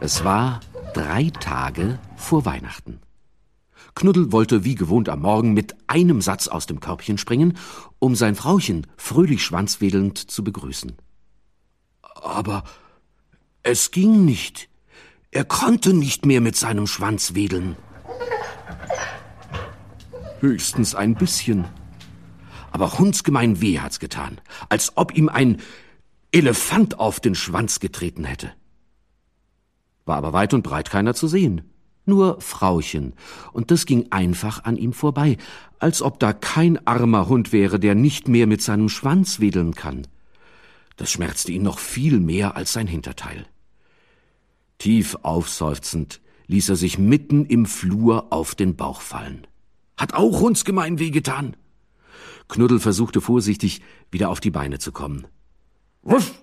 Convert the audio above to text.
Es war 3 Tage vor Weihnachten. Knuddel wollte wie gewohnt am Morgen mit einem Satz aus dem Körbchen springen, um sein Frauchen fröhlich schwanzwedelnd zu begrüßen. Aber es ging nicht. Er konnte nicht mehr mit seinem Schwanz wedeln. Höchstens ein bisschen. Aber hundsgemein weh hat's getan, als ob ihm ein Elefant auf den Schwanz getreten hätte. War aber weit und breit keiner zu sehen. Nur Frauchen, und das ging einfach an ihm vorbei, als ob da kein armer Hund wäre, der nicht mehr mit seinem Schwanz wedeln kann. Das schmerzte ihn noch viel mehr als sein Hinterteil. Tief aufseufzend ließ er sich mitten im Flur auf den Bauch fallen. Hat auch hundsgemein wehgetan. Knuddel versuchte vorsichtig, wieder auf die Beine zu kommen. »Wuff,